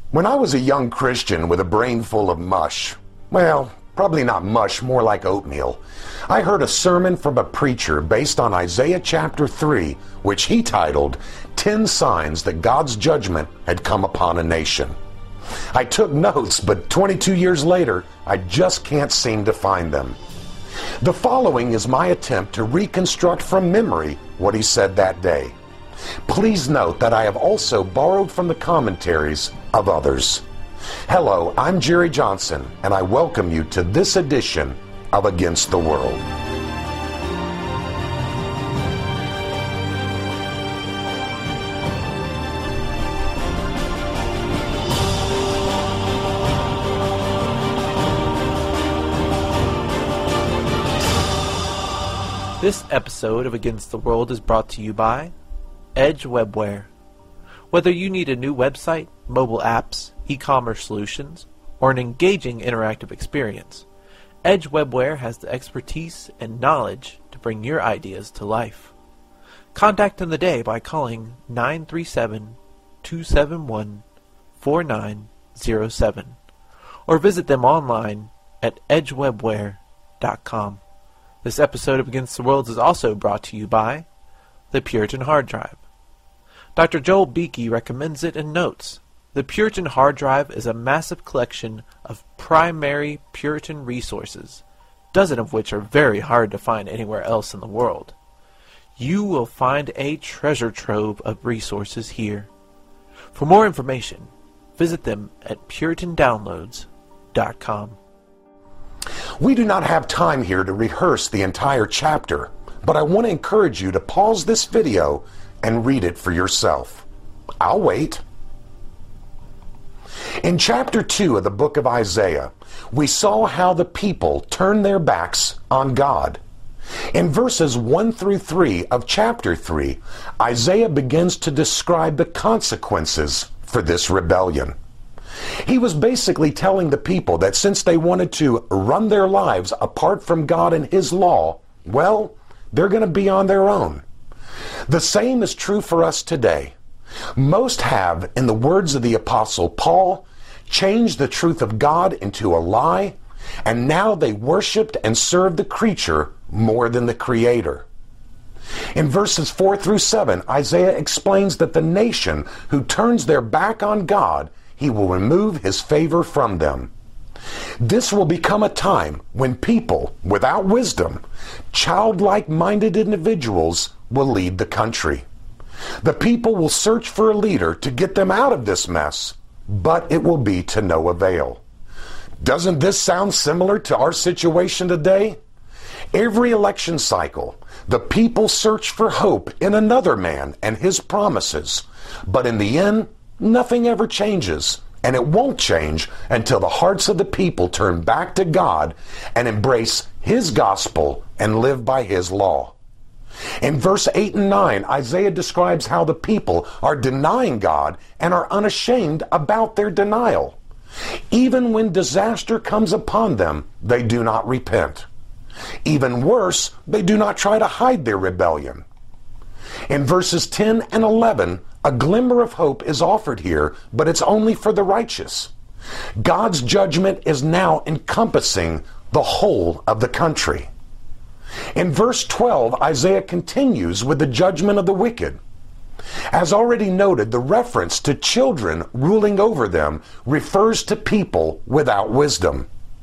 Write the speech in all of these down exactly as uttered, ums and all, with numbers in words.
When I was a young Christian with a brain full of mush, well, probably not mush, more like oatmeal, I heard a sermon from a preacher based on Isaiah chapter three, which he titled, ten Signs That God's Judgment Had Come Upon a Nation. I took notes, but twenty-two years later, I just can't seem to find them. The following is my attempt to reconstruct from memory what he said that day. Please note that I have also borrowed from the commentaries of others. Hello, I'm Jerry Johnson, and I welcome you to this edition of Against the World. This episode of Against the World is brought to you by Edge Webware. Whether you need a new website, mobile apps, e-commerce solutions, or an engaging interactive experience, Edge Webware has the expertise and knowledge to bring your ideas to life. Contact them today by calling nine three seven, two seven one, four nine zero seven or visit them online at edge webware dot com. This episode of Against the World is also brought to you by the Puritan Hard Drive. Doctor Joel Beeke recommends it and notes, the Puritan Hard Drive is a massive collection of primary Puritan resources, dozen of which are very hard to find anywhere else in the world. You will find a treasure trove of resources here. For more information, visit them at puritan downloads dot com. We do not have time here to rehearse the entire chapter, but I want to encourage you to pause this video and read it for yourself. I'll wait. In chapter two of the book of Isaiah, we saw how the people turned their backs on God. In verses one through three of chapter three, Isaiah begins to describe the consequences for this rebellion. He was basically telling the people that since they wanted to run their lives apart from God and His law, well, they're going to be on their own. The same is true for us today. Most have, in the words of the Apostle Paul, changed the truth of God into a lie, and now they worshiped and served the creature more than the Creator. In verses four through seven, Isaiah explains that the nation who turns their back on God, He will remove His favor from them. This will become a time when people, without wisdom, childlike-minded individuals will lead the country. The people will search for a leader to get them out of this mess, but it will be to no avail. Doesn't this sound similar to our situation today? Every election cycle, the people search for hope in another man and his promises, but in the end, nothing ever changes. And it won't change until the hearts of the people turn back to God and embrace His gospel and live by His law. In verse eight and nine, Isaiah describes how the people are denying God and are unashamed about their denial. Even when disaster comes upon them, they do not repent. Even worse, they do not try to hide their rebellion. In verses ten and eleven, a glimmer of hope is offered here, but it's only for the righteous. God's judgment is now encompassing the whole of the country. In verse twelve, Isaiah continues with the judgment of the wicked. As already noted, the reference to children ruling over them refers to people without wisdom.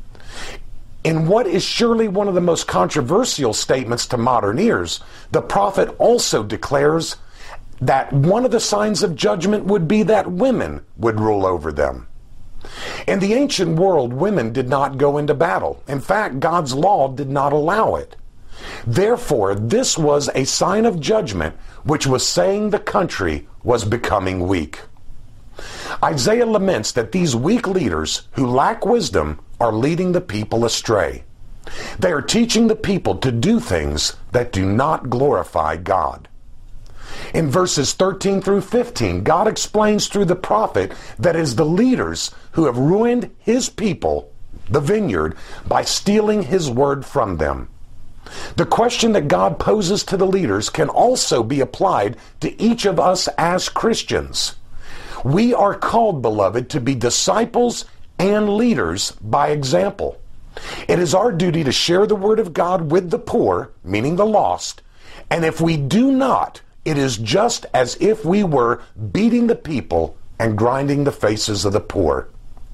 In what is surely one of the most controversial statements to modern ears, the prophet also declares that one of the signs of judgment would be that women would rule over them. In the ancient world, women did not go into battle. In fact, God's law did not allow it. Therefore, this was a sign of judgment, which was saying the country was becoming weak. Isaiah laments that these weak leaders who lack wisdom are leading the people astray. They are teaching the people to do things that do not glorify God. In verses thirteen through fifteen, God explains through the prophet that it is the leaders who have ruined His people, the vineyard, by stealing His word from them. The question that God poses to the leaders can also be applied to each of us as Christians. We are called, beloved, to be disciples and leaders by example. It is our duty to share the word of God with the poor, meaning the lost, and if we do not, it is just as if we were beating the people and grinding the faces of the poor.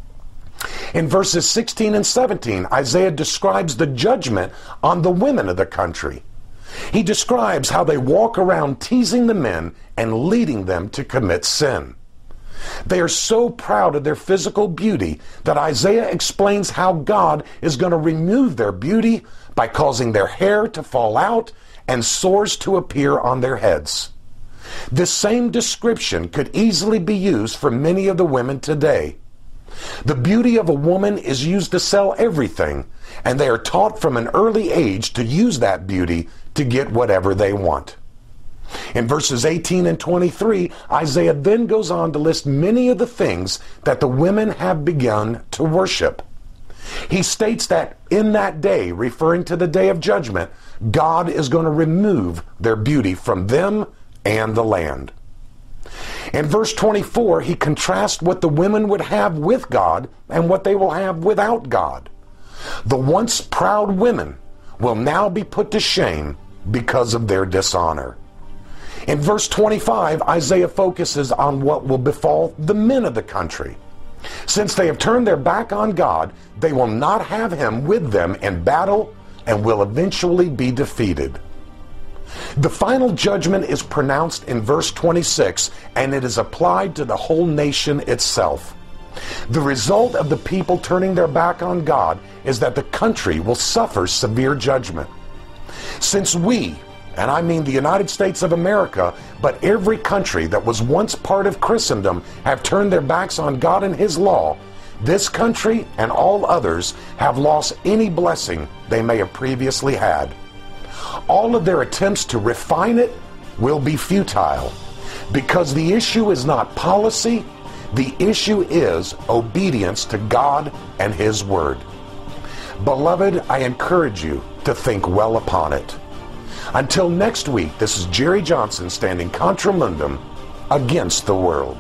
In verses sixteen and seventeen, Isaiah describes the judgment on the women of the country. He describes how they walk around teasing the men and leading them to commit sin. They are so proud of their physical beauty that Isaiah explains how God is going to remove their beauty by causing their hair to fall out and sores to appear on their heads. This same description could easily be used for many of the women today. The beauty of a woman is used to sell everything, and they are taught from an early age to use that beauty to get whatever they want. In verses eighteen and twenty-three, Isaiah then goes on to list many of the things that the women have begun to worship. He states that in that day, referring to the day of judgment, God is going to remove their beauty from them and the land. In verse twenty-four, he contrasts what the women would have with God and what they will have without God. The once proud women will now be put to shame because of their dishonor. In verse twenty-five, Isaiah focuses on what will befall the men of the country. Since they have turned their back on God, they will not have him with them in battle and will eventually be defeated. The final judgment is pronounced in verse twenty-six, and it is applied to the whole nation itself. The result of the people turning their back on God is that the country will suffer severe judgment. Since we, and I mean the United States of America, but every country that was once part of Christendom, have turned their backs on God and his law, this country and all others have lost any blessing they may have previously had. All of their attempts to refine it will be futile, because the issue is not policy, the issue is obedience to God and his word. Beloved, I encourage you to think well upon it. Until next week, this is Jerry Johnson standing contra mundum against the world.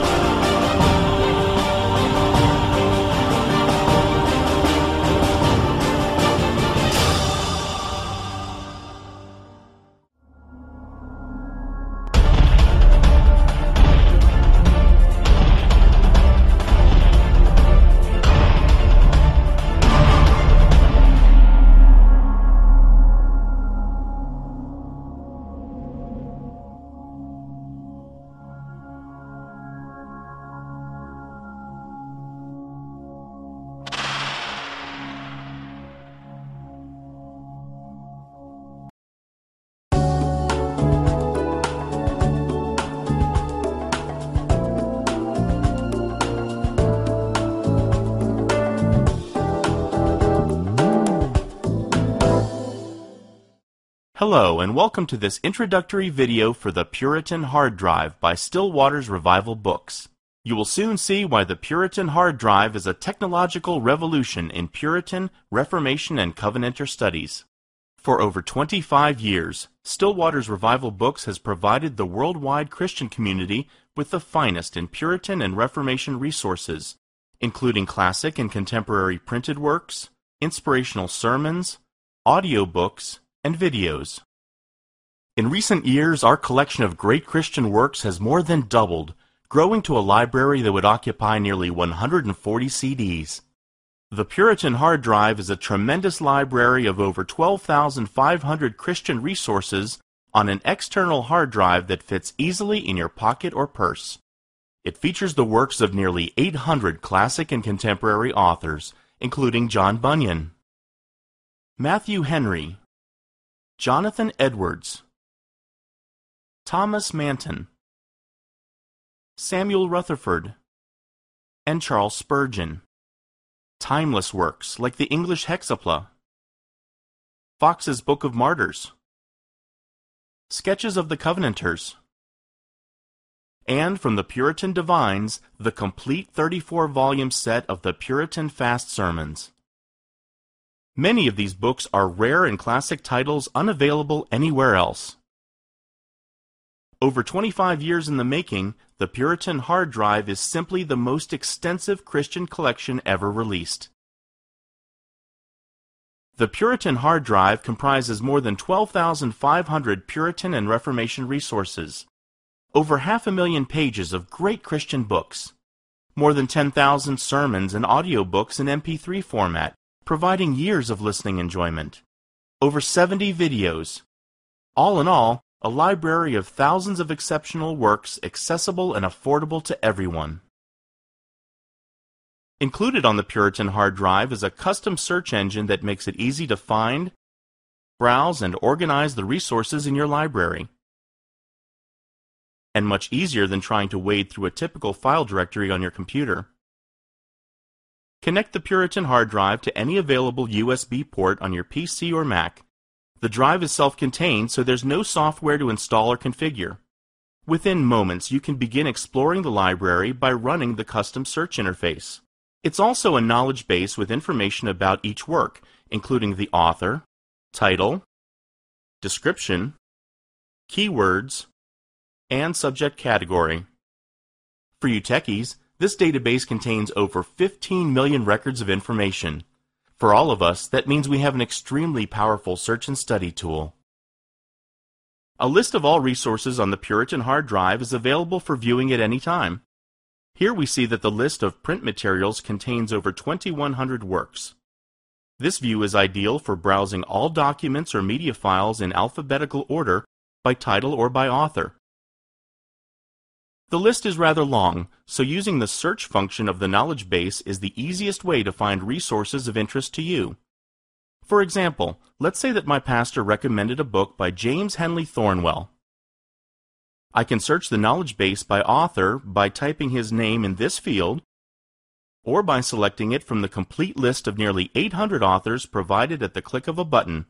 Hello, and welcome to this introductory video for the Puritan Hard Drive by Still Waters Revival Books. You will soon see why the Puritan Hard Drive is a technological revolution in Puritan, Reformation, and Covenanter studies. For over twenty-five years, Still Waters Revival Books has provided the worldwide Christian community with the finest in Puritan and Reformation resources, including classic and contemporary printed works, inspirational sermons, audiobooks, and videos. In recent years, our collection of great Christian works has more than doubled, growing to a library that would occupy nearly one hundred forty C Ds. The Puritan Hard Drive is a tremendous library of over twelve thousand five hundred Christian resources on an external hard drive that fits easily in your pocket or purse. It features the works of nearly eight hundred classic and contemporary authors, including John Bunyan, Matthew Henry, Jonathan Edwards, Thomas Manton, Samuel Rutherford, and Charles Spurgeon. Timeless works like the English Hexapla, Fox's Book of Martyrs, Sketches of the Covenanters, and from the Puritan Divines, the complete thirty-four volume set of the Puritan Fast Sermons. Many of these books are rare and classic titles unavailable anywhere else. Over twenty-five years in the making, the Puritan hard drive is simply the most extensive Christian collection ever released. The Puritan hard drive comprises more than twelve thousand five hundred Puritan and Reformation resources, over half a million pages of great Christian books, more than ten thousand sermons and audiobooks in M P three format, providing years of listening enjoyment, over seventy videos. All in all, a library of thousands of exceptional works accessible and affordable to everyone. Included on the Puritan hard drive is a custom search engine that makes it easy to find, browse, and organize the resources in your library. And much easier than trying to wade through a typical file directory on your computer. Connect the Puritan hard drive to any available U S B port on your P C or Mac. The drive is self-contained, so there's no software to install or configure. Within moments, you can begin exploring the library by running the custom search interface. It's also a knowledge base with information about each work, including the author, title, description, keywords, and subject category. For you techies, this database contains over fifteen million records of information. For all of us, that means we have an extremely powerful search and study tool. A list of all resources on the Puritan hard drive is available for viewing at any time. Here we see that the list of print materials contains over twenty-one hundred works. This view is ideal for browsing all documents or media files in alphabetical order by title or by author. The list is rather long, so using the search function of the knowledge base is the easiest way to find resources of interest to you. For example, let's say that my pastor recommended a book by James Henley Thornwell. I can search the knowledge base by author by typing his name in this field, or by selecting it from the complete list of nearly eight hundred authors provided at the click of a button.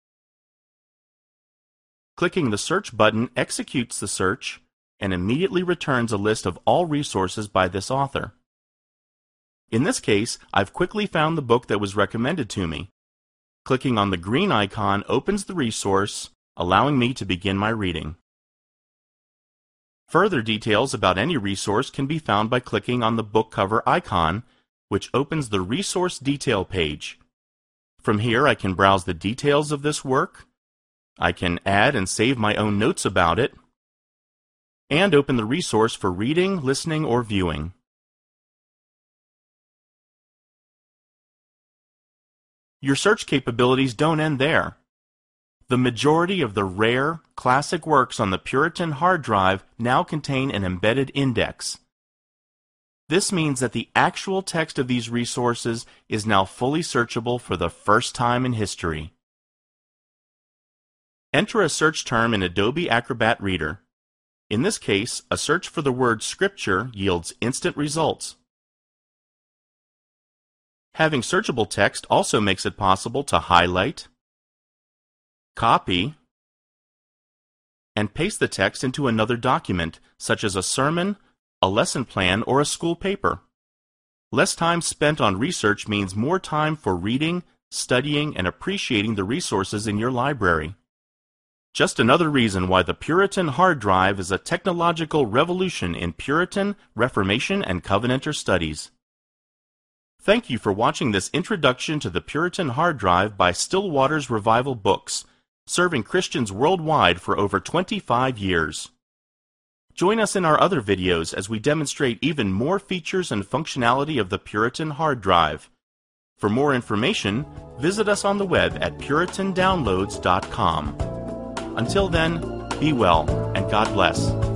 Clicking the search button executes the search and immediately returns a list of all resources by this author. In this case, I've quickly found the book that was recommended to me. Clicking on the green icon opens the resource, allowing me to begin my reading. Further details about any resource can be found by clicking on the book cover icon, which opens the resource detail page. From here, I can browse the details of this work, I can add and save my own notes about it, and open the resource for reading, listening, or viewing. Your search capabilities don't end there. The majority of the rare, classic works on the Puritan hard drive now contain an embedded index. This means that the actual text of these resources is now fully searchable for the first time in history. Enter a search term in Adobe Acrobat Reader. In this case, a search for the word Scripture yields instant results. Having searchable text also makes it possible to highlight, copy, and paste the text into another document, such as a sermon, a lesson plan, or a school paper. Less time spent on research means more time for reading, studying, and appreciating the resources in your library. Just another reason why the Puritan hard drive is a technological revolution in Puritan, Reformation, and Covenanter studies. Thank you for watching this introduction to the Puritan hard drive by Still Waters Revival Books, serving Christians worldwide for over twenty-five years. Join us in our other videos as we demonstrate even more features and functionality of the Puritan hard drive. For more information, visit us on the web at puritan downloads dot com. Until then, be well, and God bless.